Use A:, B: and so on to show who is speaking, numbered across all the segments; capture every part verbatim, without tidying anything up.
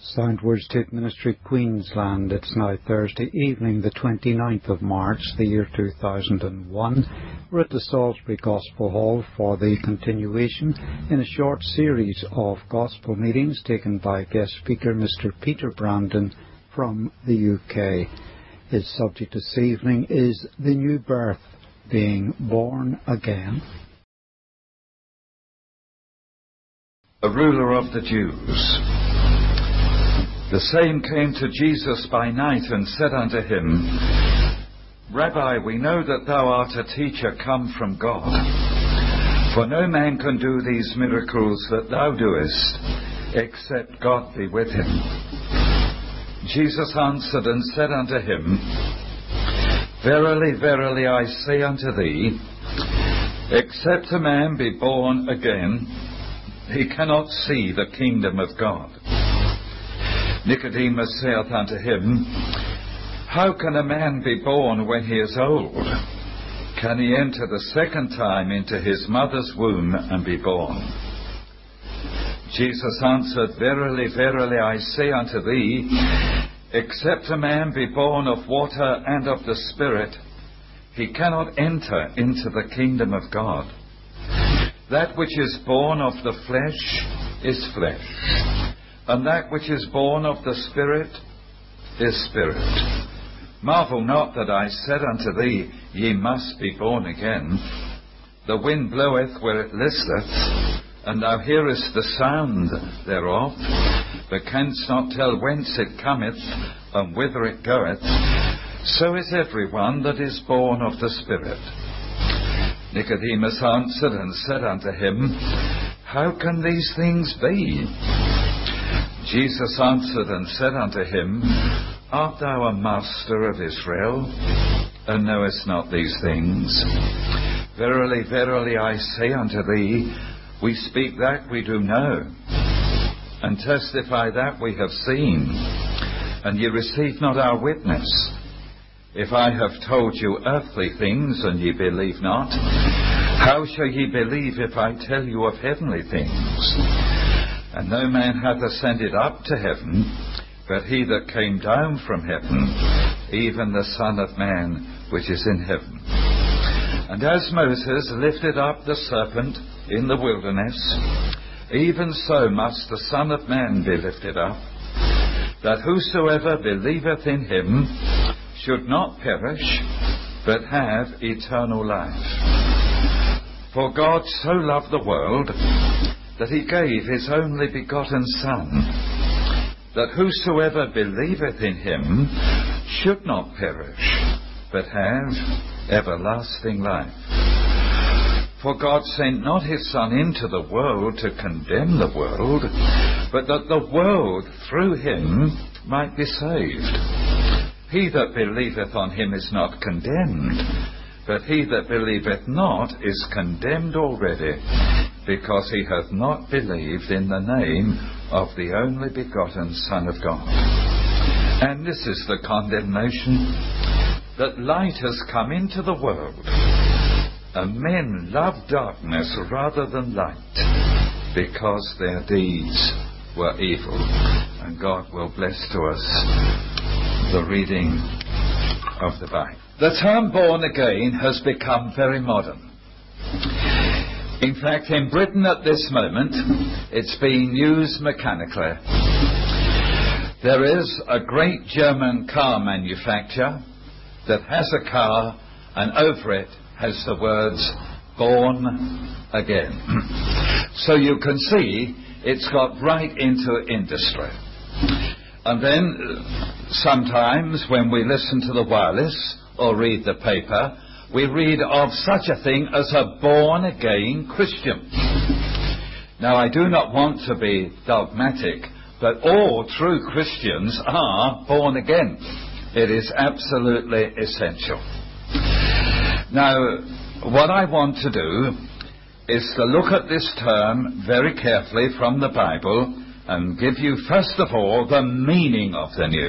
A: Soundwords Tape Ministry, Queensland. It's now Thursday evening, the twenty-ninth of March, the year two thousand one. We're at the Salisbury Gospel Hall for the continuation in a short series of gospel meetings taken by guest speaker Mister Peter Brandon from the U K. His subject this evening is the new birth, being born again.
B: A ruler of the Jews. The same came to Jesus by night and said unto him, Rabbi, we know that thou art a teacher come from God. For no man can do these miracles that thou doest, except God be with him. Jesus answered and said unto him, Verily, verily, I say unto thee, except a man be born again, he cannot see the kingdom of God. Nicodemus saith unto him, How can a man be born when he is old? Can he enter the second time into his mother's womb and be born? Jesus answered, Verily, verily, I say unto thee, except a man be born of water and of the Spirit, he cannot enter into the kingdom of God. That which is born of the flesh is flesh, and that which is born of the Spirit is spirit. Marvel not that I said unto thee, Ye must be born again. The wind bloweth where it listeth, and thou hearest the sound thereof, but canst not tell whence it cometh, and whither it goeth. So is every one that is born of the Spirit. Nicodemus answered and said unto him, How can these things be? Jesus answered and said unto him, Art thou a master of Israel, and knowest not these things? Verily, verily, I say unto thee, we speak that we do know, and testify that we have seen, and ye receive not our witness. If I have told you earthly things, and ye believe not, how shall ye believe if I tell you of heavenly things? And no man hath ascended up to heaven, but he that came down from heaven, even the Son of Man which is in heaven. And as Moses lifted up the serpent in the wilderness, even so must the Son of Man be lifted up, that whosoever believeth in him should not perish, but have eternal life. For God so loved the world, that he gave his only begotten Son, that whosoever believeth in him should not perish, but have everlasting life. For God sent not his Son into the world to condemn the world, but that the world through him might be saved. He that believeth on him is not condemned, but he that believeth not is condemned already, because he hath not believed in the name of the only begotten Son of God. And this is the condemnation, that light has come into the world, and men love darkness rather than light, because their deeds were evil. And God will bless to us the reading of the Bible. The term born again has become very modern. In fact, in Britain at this moment, it's being used mechanically. There is a great German car manufacturer that has a car, and over it has the words, born again. So you can see it's got right into industry. And then sometimes when we listen to the wireless or read the paper, we read of such a thing as a born-again Christian. Now, I do not want to be dogmatic, but all true Christians are born again. It is absolutely essential. Now, what I want to do is to look at this term very carefully from the Bible and give you, first of all, the meaning of the new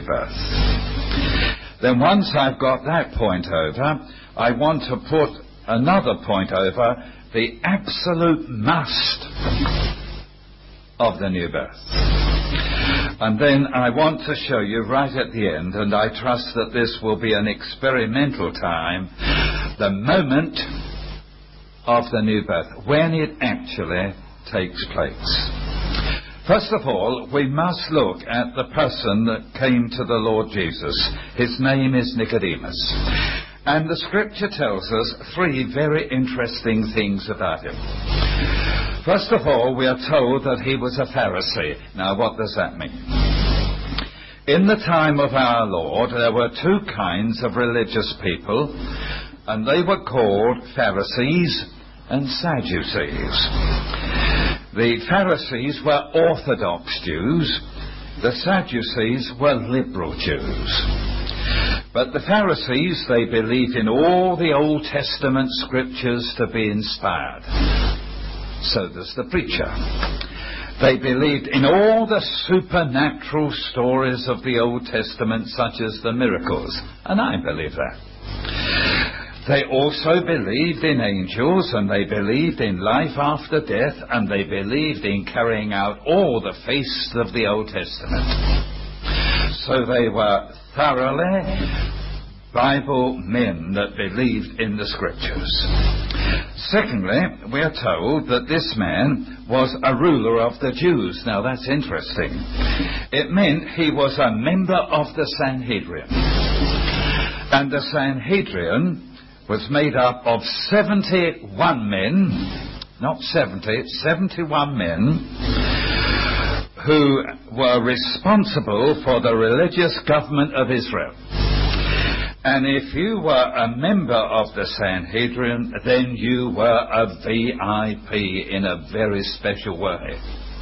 B: birth. Then once I've got that point over, I want to put another point over, the absolute must of the new birth. And then I want to show you right at the end, and I trust that this will be an experimental time, the moment of the new birth, when it actually takes place. First of all, we must look at the person that came to the Lord Jesus. His name is Nicodemus. And the scripture tells us three very interesting things about him. First of all, we are told that he was a Pharisee. Now, what does that mean? In the time of our Lord, there were two kinds of religious people, and they were called Pharisees and Sadducees. The Pharisees were Orthodox Jews. The Sadducees were liberal Jews. But the Pharisees, they believed in all the Old Testament scriptures to be inspired. So does the preacher. They believed in all the supernatural stories of the Old Testament, such as the miracles. And I believe that. They also believed in angels, and they believed in life after death, and they believed in carrying out all the feasts of the Old Testament. So they were thoroughly Bible men that believed in the Scriptures. Secondly, we are told that this man was a ruler of the Jews. Now that's interesting. It meant he was a member of the Sanhedrin. And the Sanhedrin was made up of seventy-one men, not seventy, seventy-one men, who were responsible for the religious government of Israel. And if you were a member of the Sanhedrin, then you were a V I P in a very special way.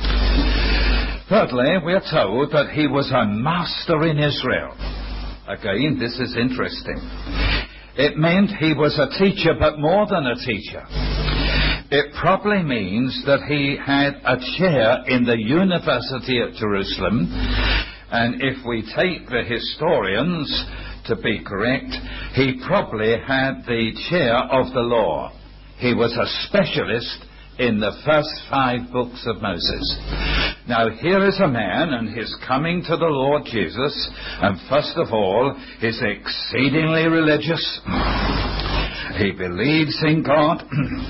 B: Thirdly, we are told that he was a master in Israel. Again, this is interesting. It meant he was a teacher, but more than a teacher. It probably means that he had a chair in the University at Jerusalem, and if we take the historians to be correct, he probably had the chair of the law. He was a specialist in the first five books of Moses. Now here is a man, and he's coming to the Lord Jesus, and first of all, he's exceedingly religious. He believes in God.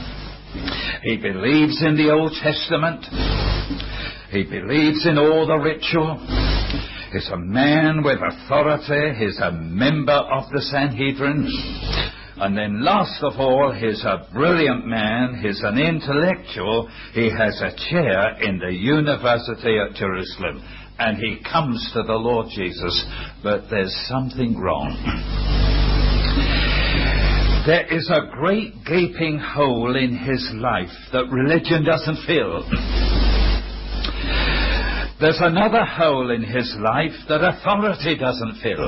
B: He believes in the Old Testament. He believes in all the ritual. He's a man with authority. He's a member of the Sanhedrin. And then last of all, he's a brilliant man. He's an intellectual. He has a chair in the University at Jerusalem. And he comes to the Lord Jesus. But there's something wrong. There is a great gaping hole in his life that religion doesn't fill. There's another hole in his life that authority doesn't fill.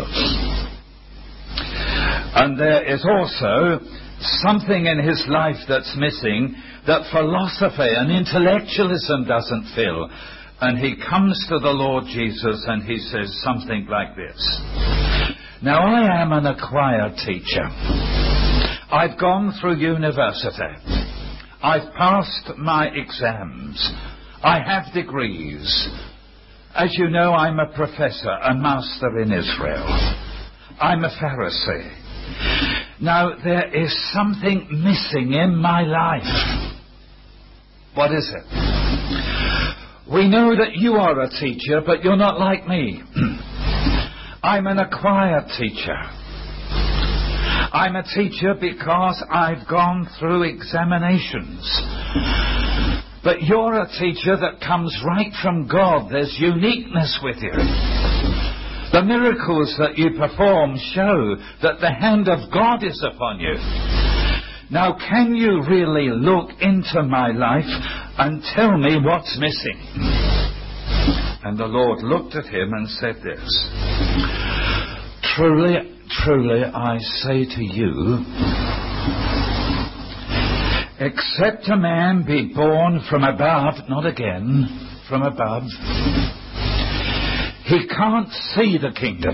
B: And there is also something in his life that's missing that philosophy and intellectualism doesn't fill. And he comes to the Lord Jesus and he says something like this. Now, I am an acquired teacher. I've gone through university. I've passed my exams. I have degrees. As you know, I'm a professor, a master in Israel. I'm a Pharisee. Now, there is something missing in my life. What is it? We know that you are a teacher, but you're not like me. I'm an acquired teacher. I'm a teacher because I've gone through examinations. But you're a teacher that comes right from God. There's uniqueness with you. The miracles that you perform show that the hand of God is upon you. Now, can you really look into my life and tell me what's missing? And the Lord looked at him and said this. Truly, truly, I say to you, except a man be born from above, not again, from above, he can't see the kingdom.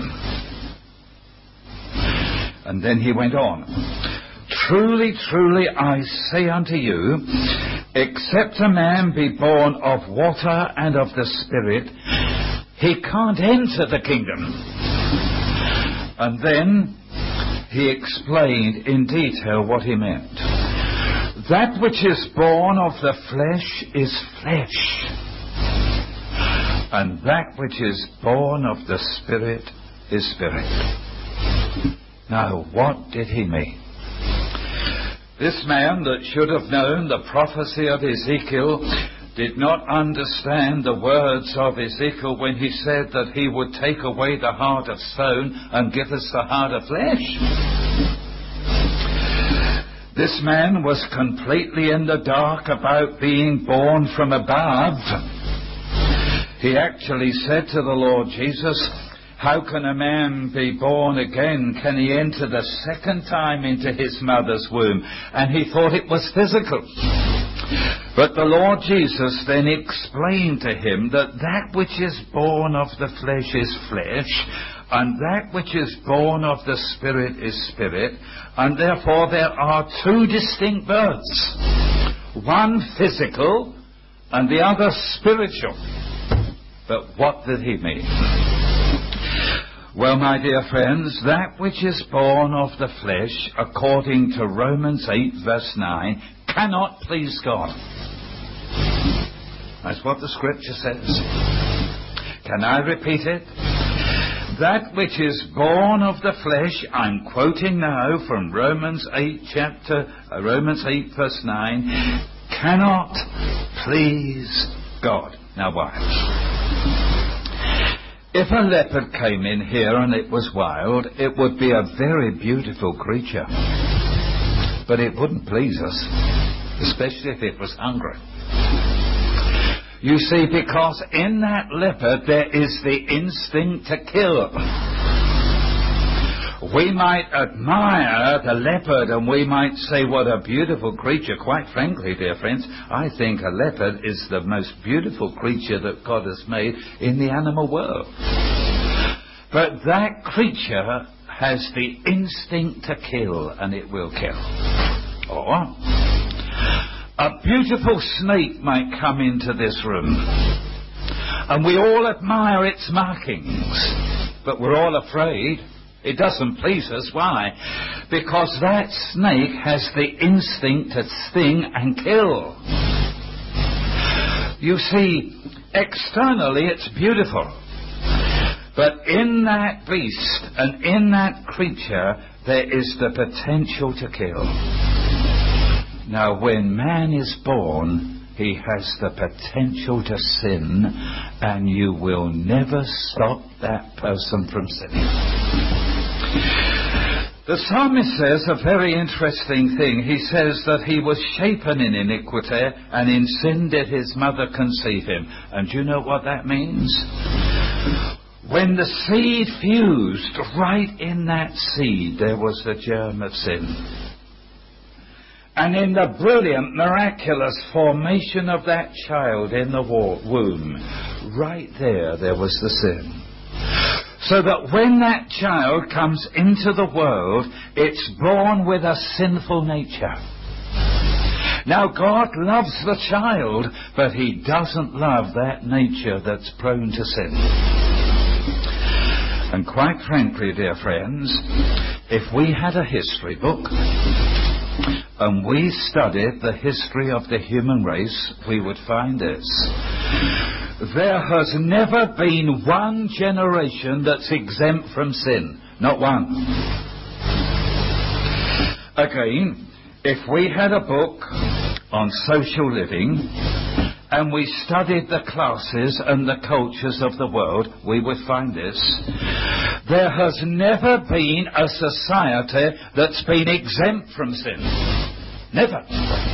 B: And then he went on. Truly, truly, I say unto you, except a man be born of water and of the Spirit, he can't enter the kingdom. And then he explained in detail what he meant. That which is born of the flesh is flesh, and that which is born of the Spirit is spirit. Now, what did he mean? This man that should have known the prophecy of Ezekiel did not understand the words of Ezekiel when he said that he would take away the heart of stone and give us the heart of flesh. This man was completely in the dark about being born from above. He actually said to the Lord Jesus, how can a man be born again? Can he enter the second time into his mother's womb? And he thought it was physical. But the Lord Jesus then explained to him that that which is born of the flesh is flesh, and that which is born of the Spirit is spirit, and therefore there are two distinct births, one physical and the other spiritual. But what did he mean? Well, my dear friends, that which is born of the flesh, according to Romans eight verse nine, cannot please God. That's what the scripture says. Can I repeat it? That which is born of the flesh, I'm quoting now from Romans eight chapter, uh, Romans eight verse nine, cannot please God. Now why? If a leopard came in here and it was wild, it would be a very beautiful creature. But it wouldn't please us, especially if it was hungry. You see, because in that leopard there is the instinct to kill. We might admire the leopard and we might say, what a beautiful creature. Quite frankly, dear friends, I think a leopard is the most beautiful creature that God has made in the animal world. But that creature has the instinct to kill, and it will kill. Or a beautiful snake might come into this room, and we all admire its markings, but we're all afraid. It doesn't please us. Why? Because that snake has the instinct to sting and kill. You see, externally it's beautiful. But in that beast and in that creature, there is the potential to kill. Now, when man is born, he has the potential to sin, and you will never stop that person from sinning. The psalmist says a very interesting thing. He says that he was shapen in iniquity, and in sin did his mother conceive him. And do you know what that means? When the seed fused, right in that seed there was the germ of sin. And in the brilliant, miraculous formation of that child in the womb, right there, there was the sin. So that when that child comes into the world, it's born with a sinful nature. Now, God loves the child, but he doesn't love that nature that's prone to sin. And quite frankly, dear friends, if we had a history book and we studied the history of the human race, we would find this. There has never been one generation that's exempt from sin. Not one. Again, if we had a book on social living and we studied the classes and the cultures of the world, we would find this. There has never been a society that's been exempt from sin. Never.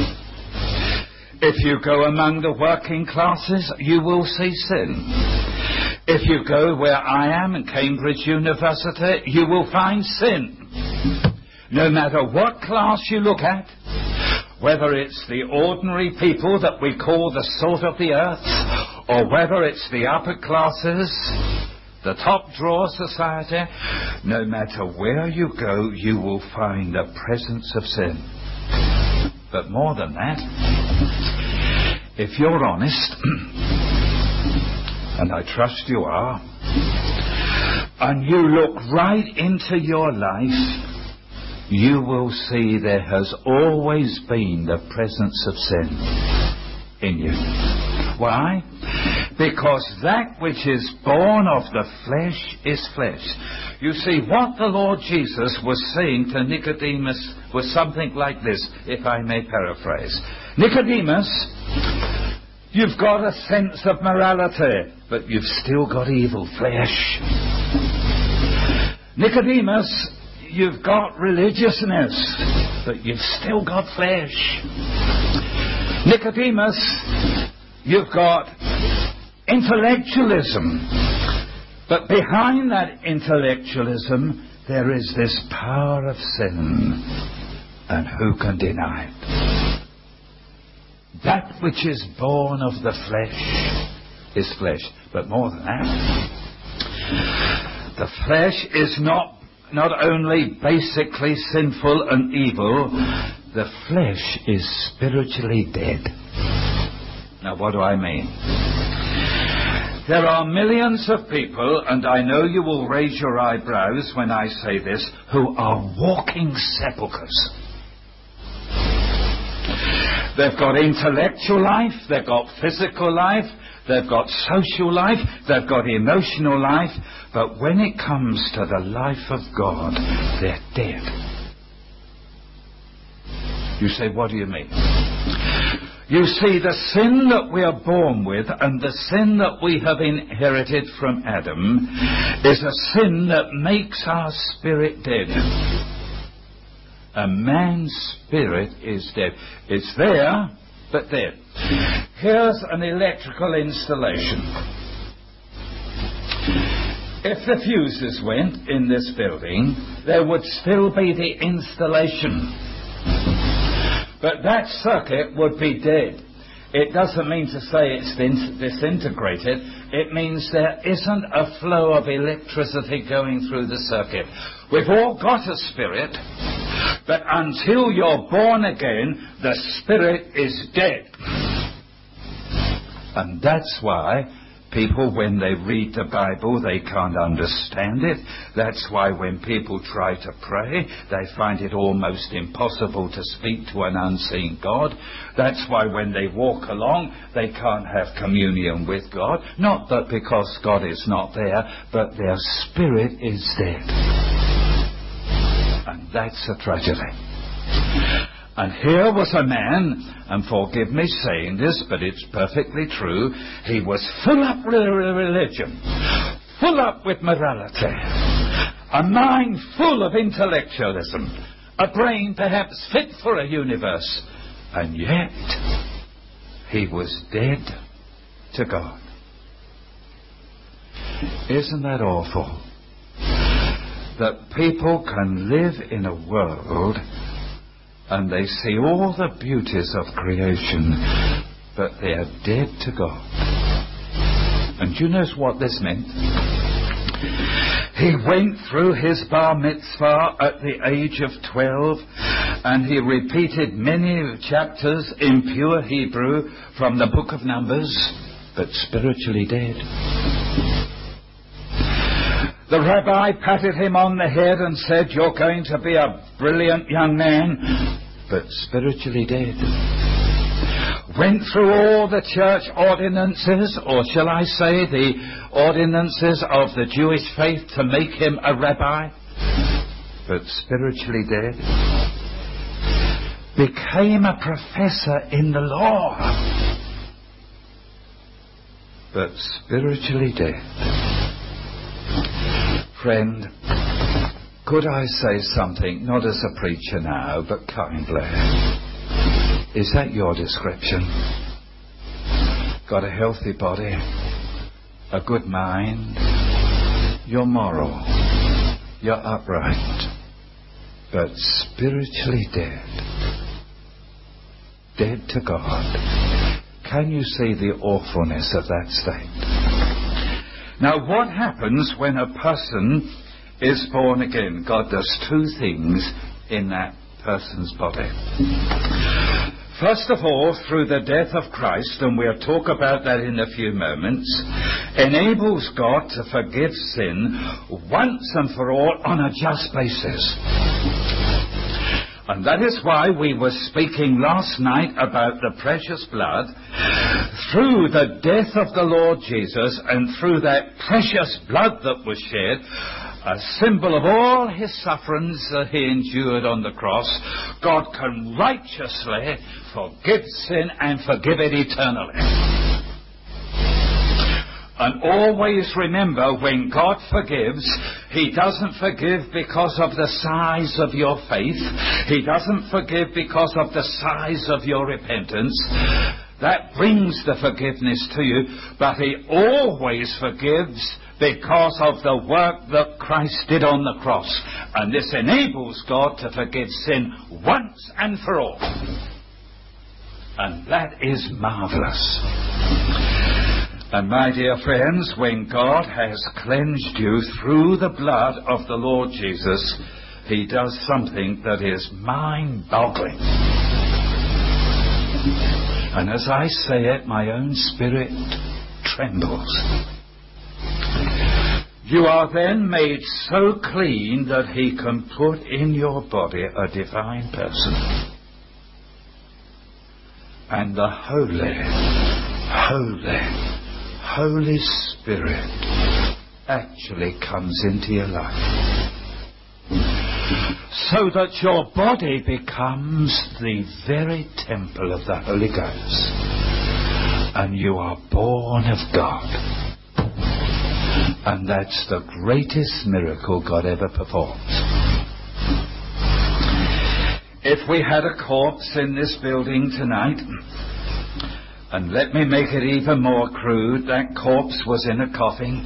B: If you go among the working classes, you will see sin. If you go where I am in Cambridge University, you will find sin. No matter what class you look at, whether it's the ordinary people that we call the salt of the earth, or whether it's the upper classes, the top drawer society, no matter where you go, you will find the presence of sin. But more than that, if you're honest, and I trust you are, and you look right into your life, you will see there has always been the presence of sin in you. Why? Because that which is born of the flesh is flesh. You see, what the Lord Jesus was saying to Nicodemus was something like this, if I may paraphrase. Nicodemus, you've got a sense of morality, but you've still got evil flesh. Nicodemus, you've got religiousness, but you've still got flesh. Nicodemus, you've got intellectualism, but behind that intellectualism there is this power of sin, and who can deny it? That which is born of the flesh is flesh, but more than that, the flesh is not not only basically sinful and evil, the flesh is spiritually dead. Now, what do I mean? There are millions of people, and I know you will raise your eyebrows when I say this, who are walking sepulchres. They've got intellectual life, they've got physical life, they've got social life, they've got emotional life, but when it comes to the life of God, they're dead. You say, what do you mean? You see, the sin that we are born with and the sin that we have inherited from Adam is a sin that makes our spirit dead. A man's spirit is dead. It's there, but dead. Here's an electrical installation. If the fuses went in this building, there would still be the installation. But that circuit would be dead. It doesn't mean to say it's disintegrated. It means there isn't a flow of electricity going through the circuit. We've all got a spirit, but until you're born again, the spirit is dead. And that's why people, when they read the Bible, they can't understand it. That's why when people try to pray, they find it almost impossible to speak to an unseen God. That's why when they walk along, they can't have communion with God. Not that because God is not there, but their spirit is dead. And that's a tragedy. And here was a man, and forgive me saying this, but it's perfectly true, he was full up with religion, full up with morality, a mind full of intellectualism, a brain perhaps fit for a universe, and yet he was dead to God. Isn't that awful? That people can live in a world and they see all the beauties of creation, but they are dead to God. And you know what this meant? He went through his bar mitzvah at the age of twelve, and he repeated many chapters in pure Hebrew from the book of Numbers, but spiritually dead. The rabbi patted him on the head and said, "You're going to be a brilliant young man," but spiritually dead. Went through all the church ordinances, or shall I say the ordinances of the Jewish faith to make him a rabbi, but spiritually dead. Became a professor in the law, but spiritually dead. Friend, could I say something, not as a preacher now, but kindly? Is that your description? Got a healthy body, a good mind, you're moral, you're upright, but spiritually dead. Dead to God. Can you see the awfulness of that state? Now, what happens when a person is born again? God does two things in that person's body. First of all, through the death of Christ, and we'll talk about that in a few moments, enables God to forgive sin once and for all on a just basis. And that is why we were speaking last night about the precious blood. Through the death of the Lord Jesus and through that precious blood that was shed, a symbol of all his sufferings that he endured on the cross, God can righteously forgive sin and forgive it eternally. And always remember, when God forgives, he doesn't forgive because of the size of your faith. He doesn't forgive because of the size of your repentance. That brings the forgiveness to you. But he always forgives because of the work that Christ did on the cross. And this enables God to forgive sin once and for all. And that is marvelous. And my dear friends, when God has cleansed you through the blood of the Lord Jesus, he does something that is mind-boggling. And as I say it, my own spirit trembles. You are then made so clean that he can put in your body a divine person. And the Holy, Holy, Holy Spirit actually comes into your life, so that your body becomes the very temple of the Holy Ghost, and you are born of God. And that's the greatest miracle God ever performed. If we had a corpse in this building tonight, and let me make it even more crude, that corpse was in a coffin,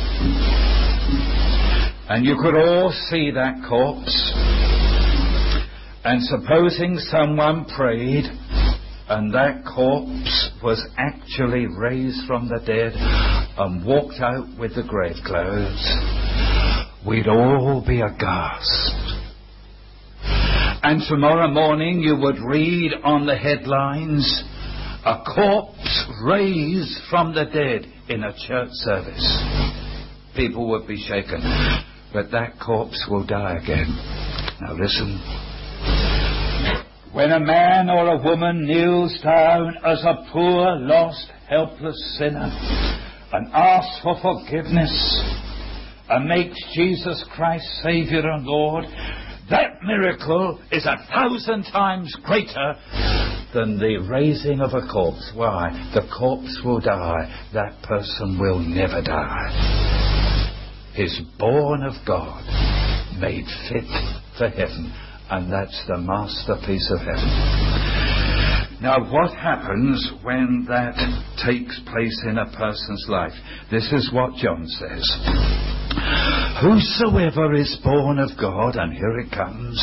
B: and you could all see that corpse, and supposing someone prayed, and that corpse was actually raised from the dead and walked out with the grave clothes, we'd all be aghast. And tomorrow morning you would read on the headlines, a corpse raised from the dead in a church service. People would be shaken. But that corpse will die again. Now listen. When a man or a woman kneels down as a poor, lost, helpless sinner and asks for forgiveness and makes Jesus Christ Saviour and Lord, that miracle is a thousand times greater than the raising of a corpse. Why? The corpse will die. That person will never die. He's born of God, made fit for heaven. And that's the masterpiece of heaven. Now, what happens when that takes place in a person's life? This is what John says. Whosoever is born of God, and here it comes,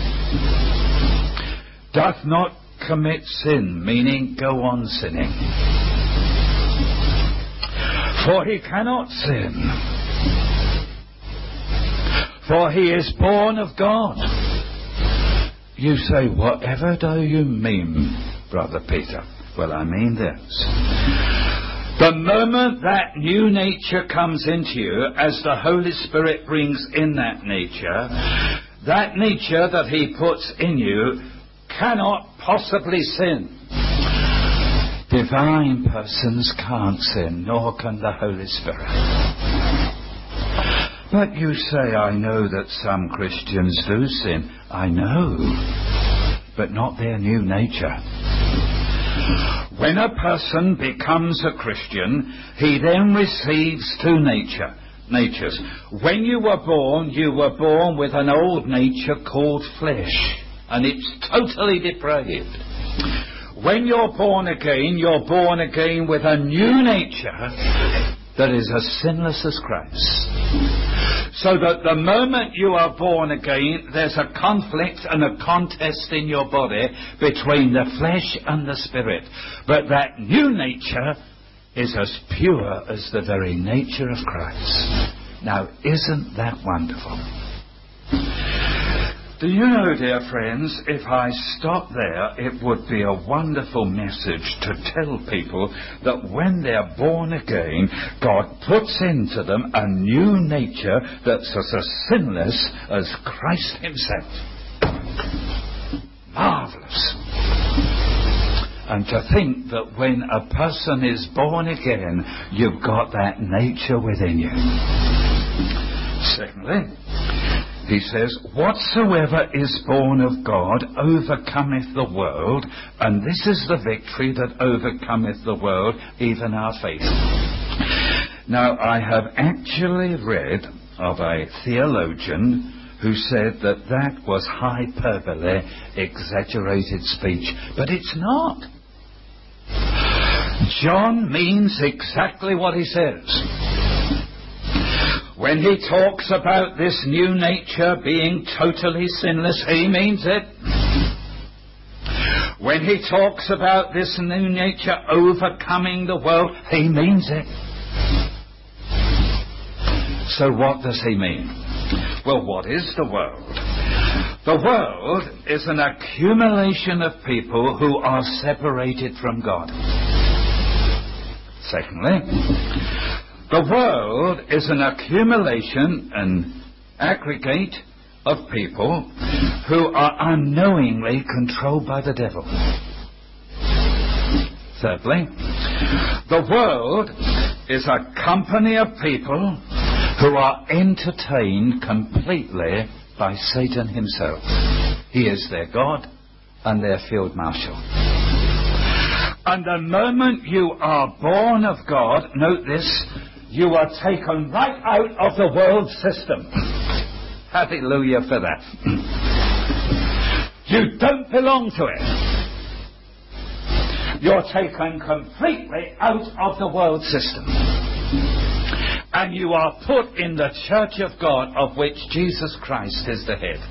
B: doth not commit sin, meaning go on sinning. For he cannot sin. For he is born of God. You say, whatever do you mean, Brother Peter? Well, I mean this. The moment that new nature comes into you, as the Holy Spirit brings in that nature, that nature that he puts in you cannot possibly sin. Divine persons can't sin, nor can the Holy Spirit. But you say, I know that some Christians do sin. I know, but not their new nature. When a person becomes a Christian, he then receives two nature, natures. When you were born, you were born with an old nature called flesh, and it's totally depraved. When you're born again, you're born again with a new nature that is as sinless as Christ. So that the moment you are born again, there's a conflict and a contest in your body between the flesh and the spirit. But that new nature is as pure as the very nature of Christ. Now, isn't that wonderful? Do you know, dear friends, if I stop there, it would be a wonderful message to tell people that when they're born again, God puts into them a new nature that's as sinless as Christ himself. Marvellous. And to think that when a person is born again, you've got that nature within you. Secondly, he says, whatsoever is born of God overcometh the world, and this is the victory that overcometh the world, even our faith. Now, I have actually read of a theologian who said that that was hyperbole, exaggerated speech, but it's not. John means exactly what he says. When he talks about this new nature being totally sinless, he means it. When he talks about this new nature overcoming the world, he means it. So what does he mean? Well, what is the world? The world is an accumulation of people who are separated from God. Secondly, the world is an accumulation, an aggregate of people who are unknowingly controlled by the devil. Thirdly, the world is a company of people who are entertained completely by Satan himself. He is their God and their field marshal. And the moment you are born of God, note this, you are taken right out of the world system. Hallelujah for that. You don't belong to it. You're taken completely out of the world system. And you are put in the church of God, of which Jesus Christ is the head.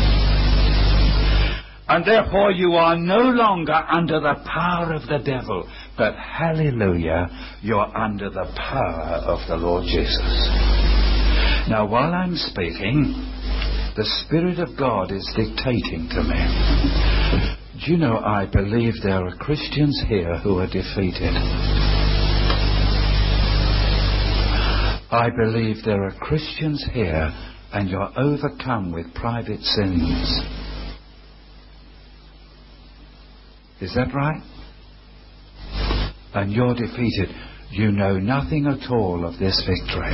B: And therefore you are no longer under the power of the devil, but hallelujah, you're under the power of the Lord Jesus. Now, while I'm speaking, the Spirit of God is dictating to me. Do you know, I believe there are Christians here who are defeated. I believe there are Christians here and you're overcome with private sins. Is that right? And you're defeated. You know nothing at all of this victory.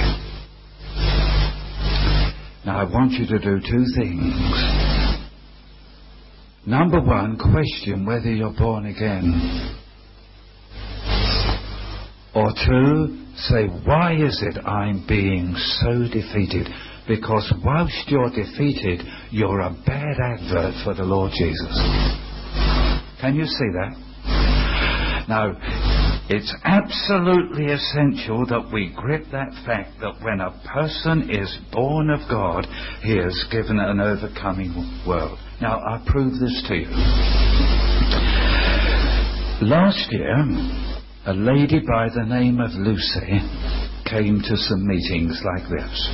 B: Now I want you to do two things. Number one, question whether you're born again. Or two, say, why is it I'm being so defeated? Because whilst you're defeated, you're a bad advert for the Lord Jesus. Can you see that? Now, it's absolutely essential that we grip that fact that when a person is born of God, he is given an overcoming world. Now, I'll prove this to you. Last year, a lady by the name of Lucy came to some meetings like this.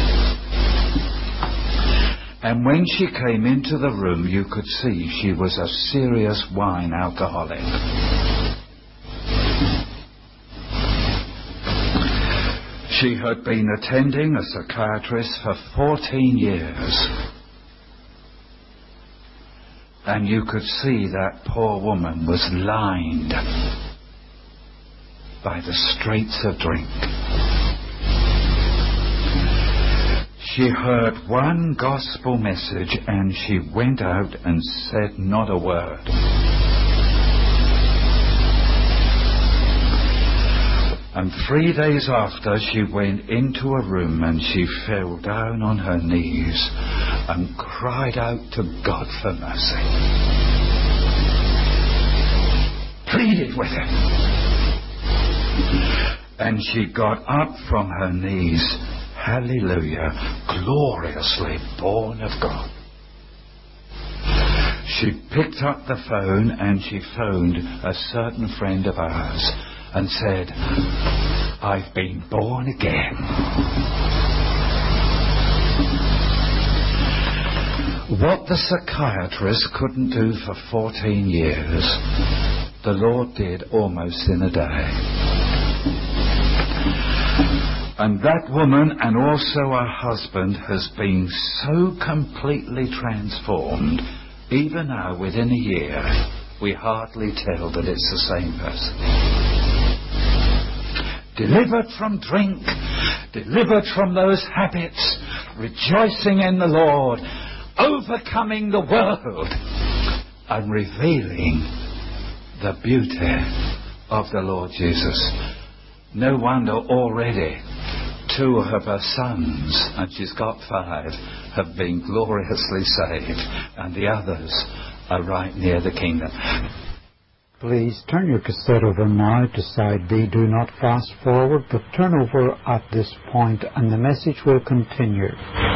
B: And when she came into the room, you could see she was a serious wine alcoholic. She had been attending a psychiatrist for fourteen years. And you could see that poor woman was lined by the straits of drink. She heard one gospel message and she went out and said not a word. And three days after, she went into a room and she fell down on her knees and cried out to God for mercy. Pleaded with him. And she got up from her knees, hallelujah, gloriously born of God. She picked up the phone and she phoned a certain friend of ours and said, I've been born again. What the psychiatrist couldn't do for fourteen years, the Lord did almost in a day. And that woman and also her husband has been so completely transformed, even now within a year, we hardly tell that it's the same person. Delivered from drink, delivered from those habits, rejoicing in the Lord, overcoming the world, and revealing the beauty of the Lord Jesus. No wonder already two of her sons, and she's got five, have been gloriously saved, and the others are right near the kingdom.
A: Please turn your cassette over now to side B. Do not fast forward, but turn over at this point and the message will continue.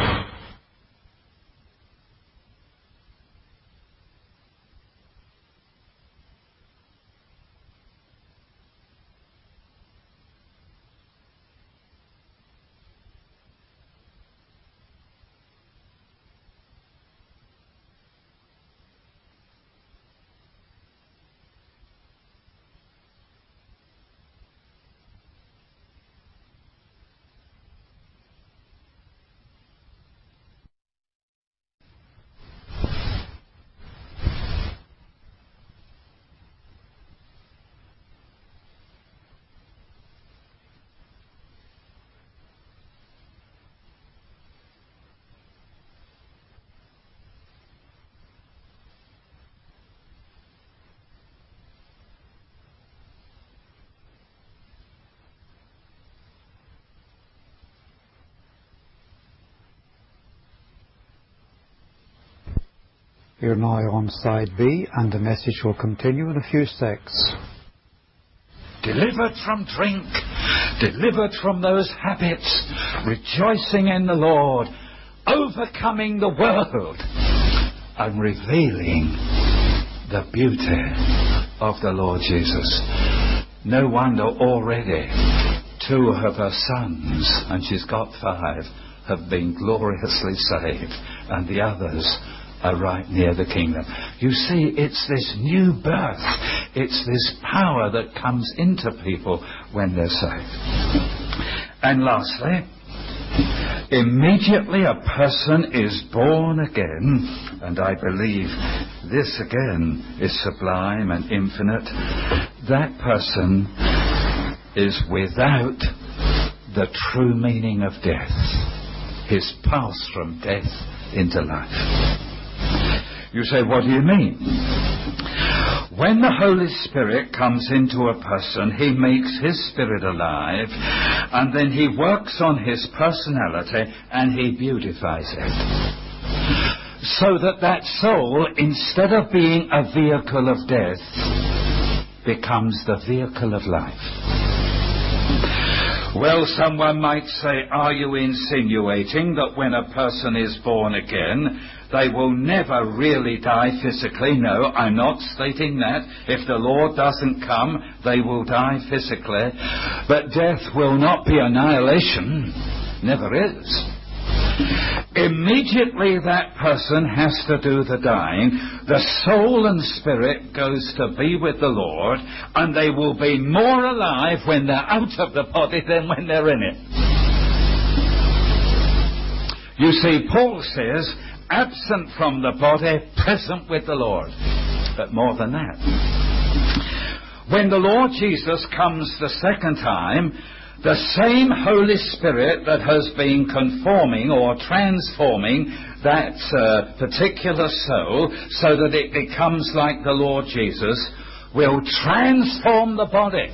A: You're now on side B, and the message will continue in a few secs.
B: Delivered from drink, delivered from those habits, rejoicing in the Lord, overcoming the world, and revealing the beauty of the Lord Jesus. No wonder already two of her sons, and she's got five, have been gloriously saved, and the others are right near the kingdom. You see, it's this new birth. It's this power that comes into people when they're saved. And lastly, immediately a person is born again, and I believe this again is sublime and infinite, that person is without the true meaning of death. He's passed from death into life. You say, what do you mean? When the Holy Spirit comes into a person, he makes his spirit alive, and then he works on his personality and he beautifies it. So that that soul, instead of being a vehicle of death, becomes the vehicle of life. Well, someone might say, are you insinuating that when a person is born again, they will never really die physically? No, I'm not stating that. If the Lord doesn't come, they will die physically. But death will not be annihilation. Never is. Immediately that person has to do the dying, the soul and spirit goes to be with the Lord, and they will be more alive when they're out of the body than when they're in it. You see, Paul says, absent from the body, present with the Lord. But more than that, when the Lord Jesus comes the second time, the same Holy Spirit that has been conforming or transforming that uh, particular soul so that it becomes like the Lord Jesus will transform the body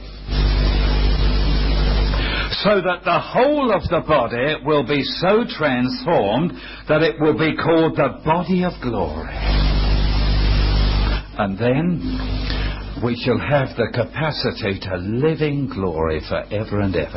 B: so that the whole of the body will be so transformed that it will be called the body of glory. And then we shall have the capacity to live in glory forever and ever.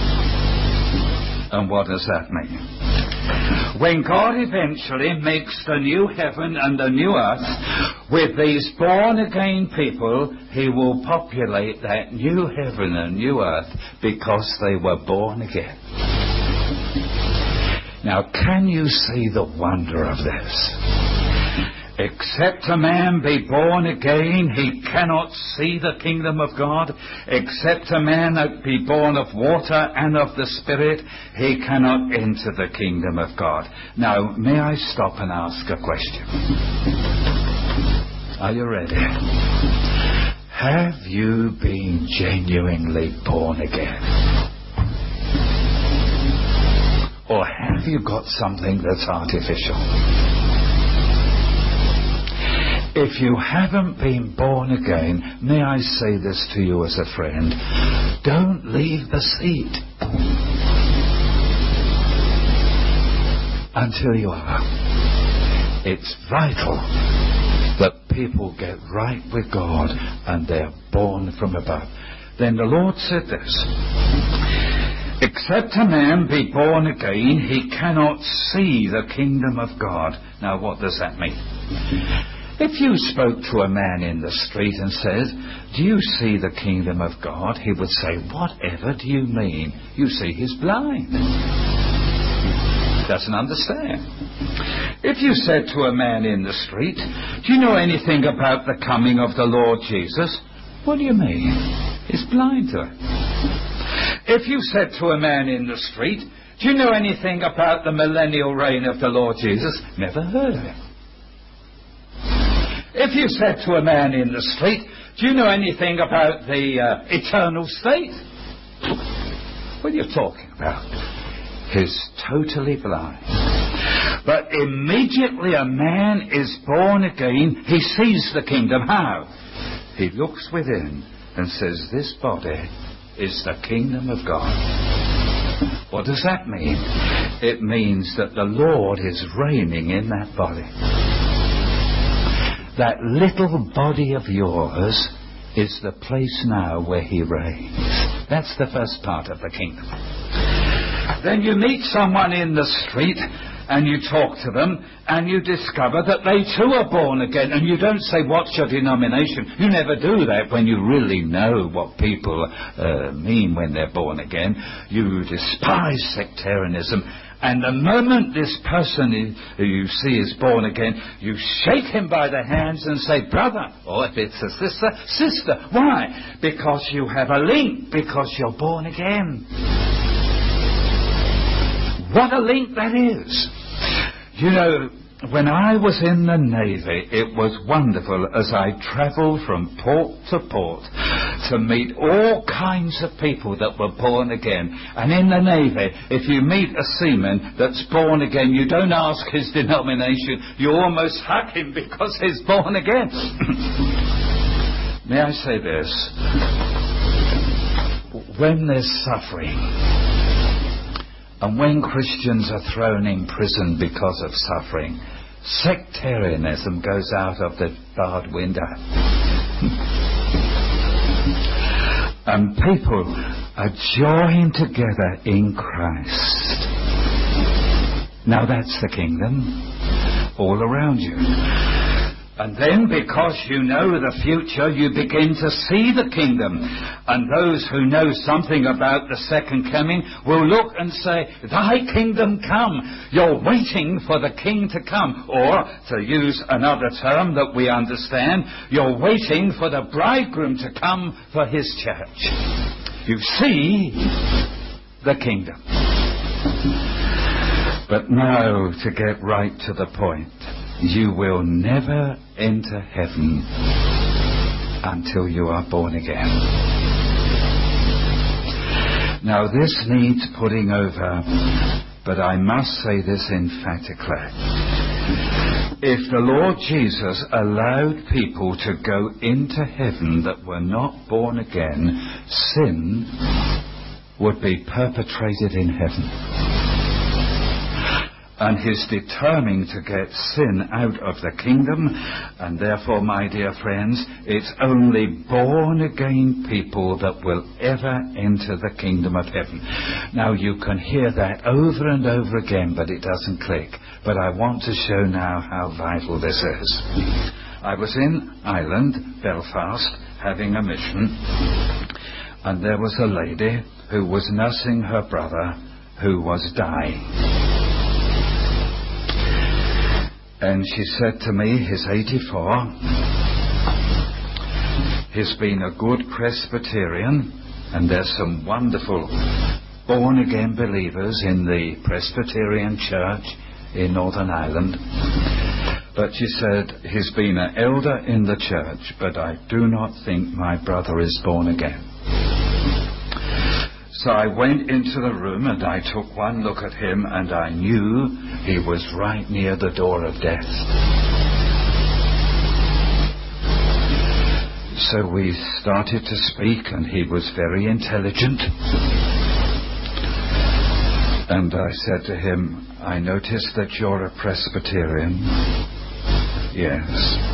B: And what does that mean? When God eventually makes the new heaven and the new earth with these born-again people, he will populate that new heaven and new earth because they were born again. Now, can you see the wonder of this? Except a man be born again, he cannot see the kingdom of God. Except a man be born of water and of the Spirit, he cannot enter the kingdom of God. Now, may I stop and ask a question? Are you ready? Have you been genuinely born again? Or have you got something that's artificial? If you haven't been born again, may I say this to you as a friend, don't leave the seat until you are. It's vital that people get right with God and they're born from above. Then the Lord said this, except a man be born again, he cannot see the kingdom of God. Now what does that mean? If you spoke to a man in the street and said, do you see the kingdom of God? He would say, whatever do you mean? You see, he's blind. Doesn't understand. If you said to a man in the street, do you know anything about the coming of the Lord Jesus? What do you mean? He's blind to it. If you said to a man in the street, do you know anything about the millennial reign of the Lord Jesus? Never heard of it. If you said to a man in the street, do you know anything about the uh, eternal state? What are you talking about? He's totally blind. But immediately a man is born again, he sees the kingdom. How? He looks within and says, this body is the kingdom of God. What does that mean? It means that the Lord is reigning in that body. That little body of yours is the place now where he reigns. That's the first part of the kingdom. Then you meet someone in the street and you talk to them and you discover that they too are born again. And you don't say, what's your denomination? You never do that when you really know what people uh, mean when they're born again. You despise sectarianism. And the moment this person who you see is born again, you shake him by the hands and say, brother, or if it's a sister, sister. Why? Because you have a link, because you're born again. What a link that is. You know, when I was in the Navy, it was wonderful as I travelled from port to port to meet all kinds of people that were born again. And in the Navy, if you meet a seaman that's born again, you don't ask his denomination, you almost hug him because he's born again. May I say this? When there's suffering, and when Christians are thrown in prison because of suffering, sectarianism goes out of the barred window. And people are joined together in Christ. Now that's the kingdom all around you. And then, because you know the future, you begin to see the kingdom. And those who know something about the second coming will look and say, thy kingdom come. You're waiting for the king to come. Or, to use another term that we understand, you're waiting for the bridegroom to come for his church. You see the kingdom. But now, to get right to the point, you will never enter heaven until you are born again. Now this needs putting over, but I must say this emphatically. If the Lord Jesus allowed people to go into heaven that were not born again, sin would be perpetrated in heaven. And he's determined to get sin out of the kingdom. And therefore, my dear friends, it's only born-again people that will ever enter the kingdom of heaven. Now, you can hear that over and over again, but it doesn't click. But I want to show now how vital this is. I was in Ireland, Belfast, having a mission. And there was a lady who was nursing her brother who was dying. And she said to me, he's eighty-four. He's been a good Presbyterian, and there's some wonderful born-again believers in the Presbyterian Church in Northern Ireland. But she said, he's been an elder in the church, but I do not think my brother is born again. So I went into the room and I took one look at him, and I knew he was right near the door of death. So we started to speak, and he was very intelligent. And I said to him, I noticed that you're a Presbyterian. Yes.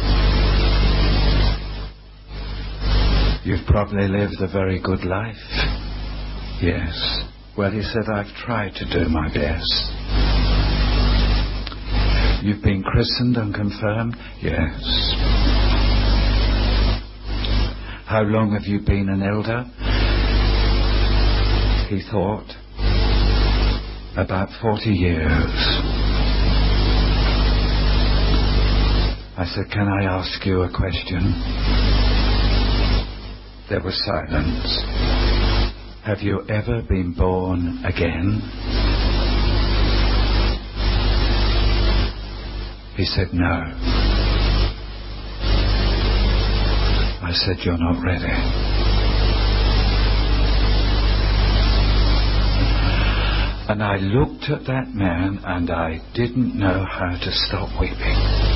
B: You've probably lived a very good life. Yes. Well, he said, I've tried to do my best. You've been christened and confirmed? Yes. How long have you been an elder? He thought, about forty years. I said, can I ask you a question? There was silence. Have you ever been born again? He said, no. I said, you're not ready. And I looked at that man, and I didn't know how to stop weeping.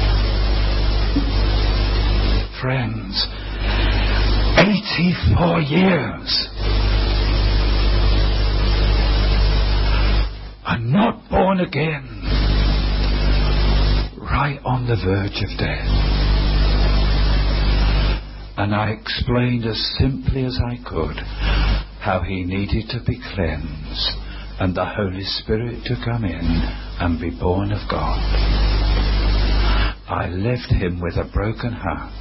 B: Friends, eighty-four years. I'm not born again. Right on the verge of death. And I explained as simply as I could how he needed to be cleansed and the Holy Spirit to come in and be born of God. I left him with a broken heart.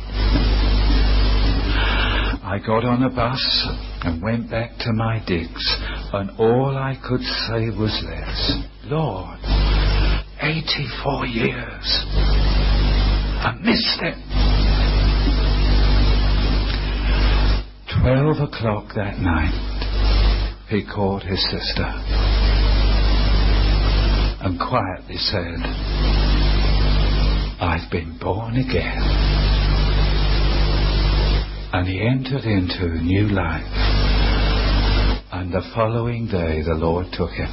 B: I got on a bus and went back to my digs, and all I could say was this: Lord, eighty-four years. I missed it. Twelve o'clock that night, he called his sister and quietly said, I've been born again. And he entered into a new life. And the following day the Lord took him.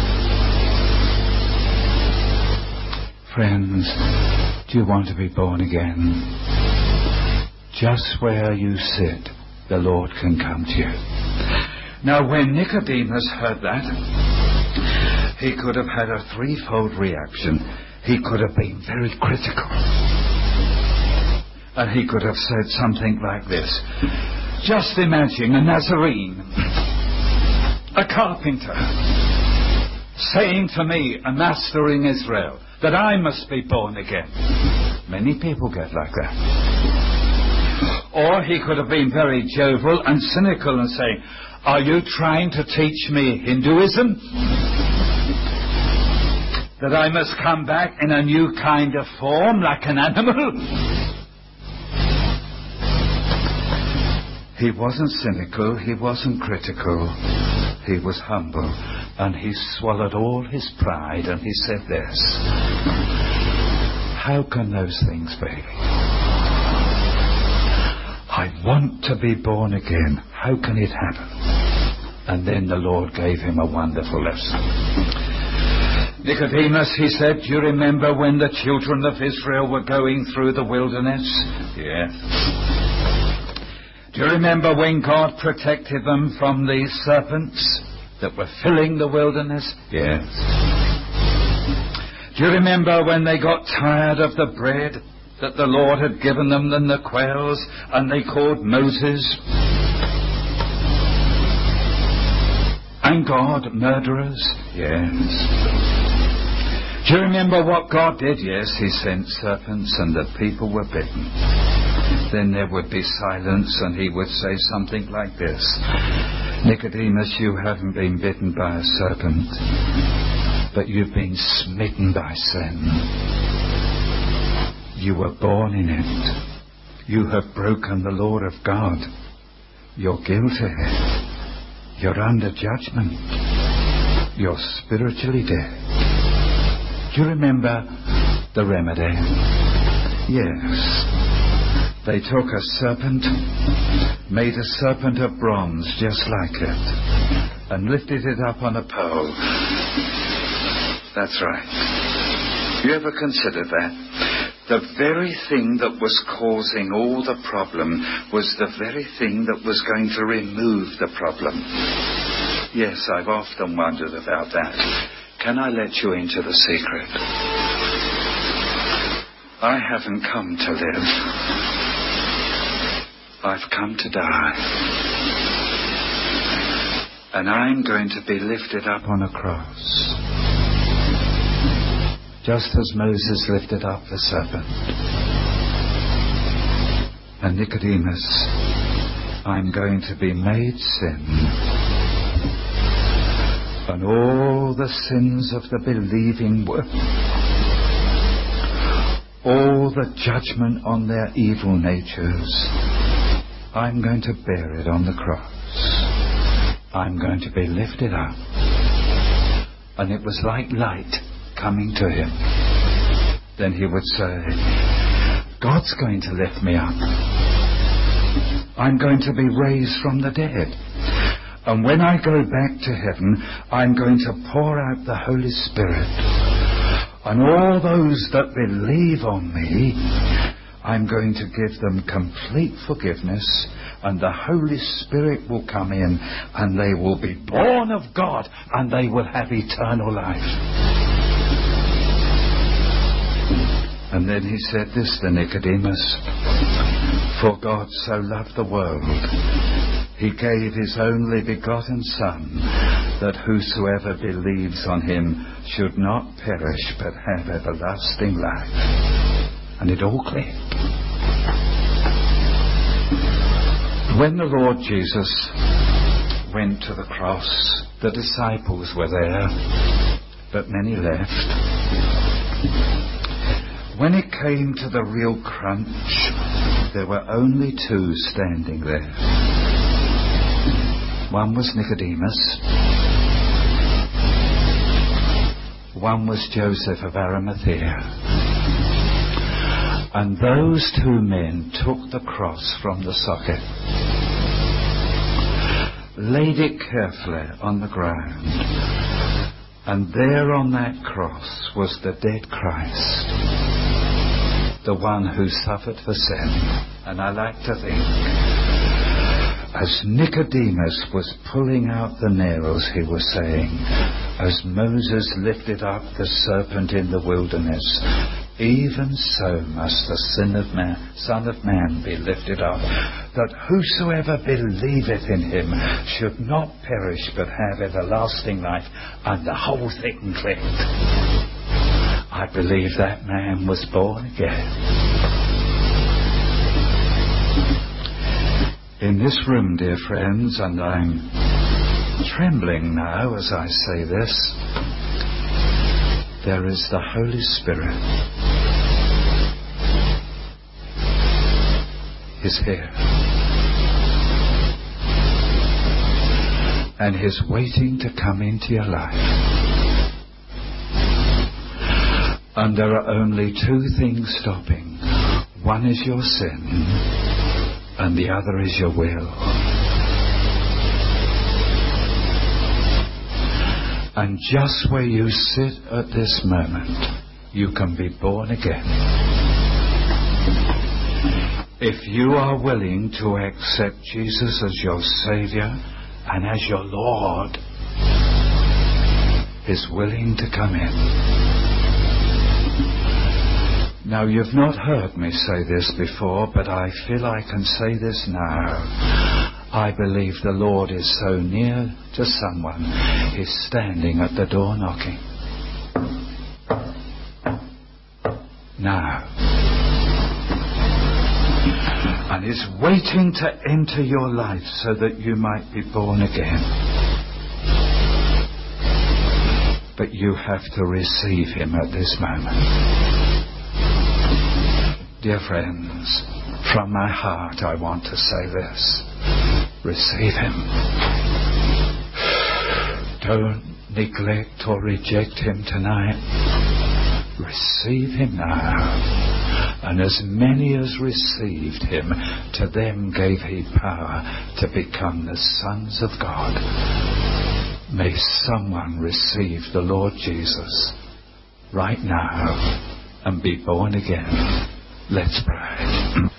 B: Friends, do you want to be born again? Just where you sit, the Lord can come to you. Now, when Nicodemus heard that, he could have had a threefold reaction. He could have been very critical. And he could have said something like this: just imagine a Nazarene, a carpenter, saying to me, a master in Israel, that I must be born again. Many people get like that. Or he could have been very jovial and cynical and say, are you trying to teach me Hinduism? That I must come back in a new kind of form, like an animal? He wasn't cynical, he wasn't critical, he was humble, and he swallowed all his pride, and he said this: how can those things be? I want to be born again. How can it happen? And then the Lord gave him a wonderful lesson. Nicodemus, he said, do you remember when the children of Israel were going through the wilderness? Yes. Do you remember when God protected them from these serpents that were filling the wilderness? Yes. Do you remember when they got tired of the bread that the Lord had given them and the quails, and they called Moses and God murderers? Yes. Do you remember what God did? Yes, he sent serpents and the people were bitten. Then there would be silence and he would say something like this: Nicodemus, you haven't been bitten by a serpent, but you've been smitten by sin. You were born in it. You have broken the law of God. You're guilty. You're under judgment. You're spiritually dead. Do you remember the remedy? Yes. They took a serpent, made a serpent of bronze just like it, and lifted it up on a pole. That's right. You ever considered that? The very thing that was causing all the problem was the very thing that was going to remove the problem. Yes, I've often wondered about that. Can I let you into the secret? I haven't come to live. I've come to die. And I'm going to be lifted up on a cross. Just as Moses lifted up the serpent. And Nicodemus, I'm going to be made sin. And all the sins of the believing world, all the judgment on their evil natures, I'm going to bear it on the cross. I'm going to be lifted up. And it was like light coming to him. Then he would say, God's going to lift me up. I'm going to be raised from the dead. And when I go back to heaven, I'm going to pour out the Holy Spirit. And all those that believe on me, I'm going to give them complete forgiveness, and the Holy Spirit will come in, and they will be born of God, and they will have eternal life. And then he said this to Nicodemus, for God so loved the world, he gave his only begotten Son, that whosoever believes on him should not perish, but have everlasting life. And it all clicked. When the Lord Jesus went to the cross, the disciples were there, but many left. When it came to the real crunch, there were only two standing there. One was Nicodemus. One was Joseph of Arimathea. And those two men took the cross from the socket, laid it carefully on the ground, and there on that cross was the dead Christ, the one who suffered for sin. And I like to think, as Nicodemus was pulling out the nails, he was saying, as Moses lifted up the serpent in the wilderness, even so must the Son of Man, Son of Man be lifted up, that whosoever believeth in him should not perish but have everlasting life. And the whole thing clicked. I believe that man was born again. In this room, dear friends, and I'm trembling now as I say this, there is the Holy Spirit. He's here. And he's waiting to come into your life. And there are only two things stopping. One is your sin, and the other is your will. And just where you sit at this moment, you can be born again. If you are willing to accept Jesus as your Saviour and as your Lord, He's willing to come in. Now, you've not heard me say this before, but I feel I can say this now. I believe the Lord is so near to someone, He's standing at the door knocking. Now. And is waiting to enter your life so that you might be born again. But you have to receive Him at this moment. Dear friends, from my heart I want to say this. Receive him. Don't neglect or reject him tonight. Receive him now. And as many as received him, to them gave he power to become the sons of God. May someone receive the Lord Jesus right now and be born again. Let's pray.